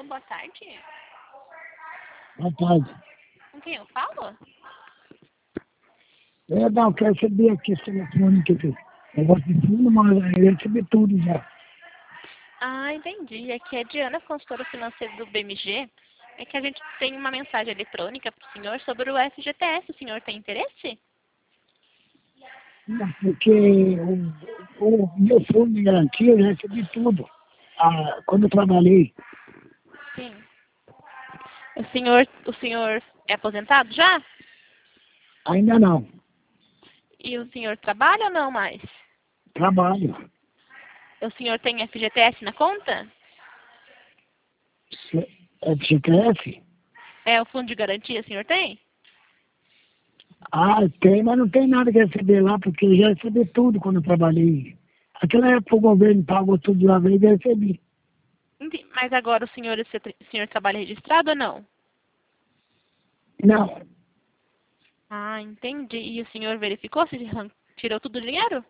Alô, boa tarde. Boa tarde. Com quem eu falo? Não, quero saber a questão eletrônica aqui. Negócio de tudo, mas eu recebi tudo já. Ah, entendi. Aqui é Diana, consultora financeira do BMG. É que a gente tem uma mensagem eletrônica para o senhor sobre o FGTS. O senhor tem interesse? Não, porque o meu fundo de garantia eu já recebi tudo. Quando eu trabalhei, Sim. O senhor é aposentado já? ainda não. E o senhor trabalha ou não mais? Trabalho. O senhor tem FGTS na conta? FGTS? É o fundo de garantia, o senhor tem? Tem, mas não tem nada que receber lá, porque eu já recebi tudo quando eu trabalhei. Aquela época o governo pagou tudo de uma vez e eu recebi. Mas agora o senhor trabalha registrado ou não? Não. Ah, entendi. E o senhor verificou se tirou todo o dinheiro?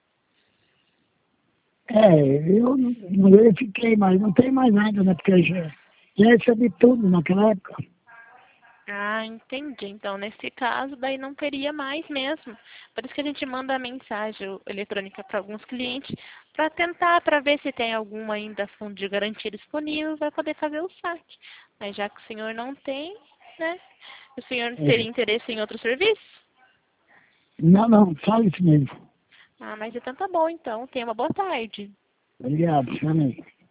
Eu não verifiquei, mas não tem mais nada, né? Porque eu já recebi tudo naquela época. Ah, entendi. Então, nesse caso, daí não teria mais mesmo. Por isso que a gente manda a mensagem eletrônica para alguns clientes, para ver se tem algum ainda fundo de garantia disponível, vai poder fazer o saque. Mas já que o senhor não tem, né? O senhor teria interesse em outro serviço? Não, só isso mesmo. Ah, mas então tá bom, então. Tenha uma boa tarde. Obrigado, amém.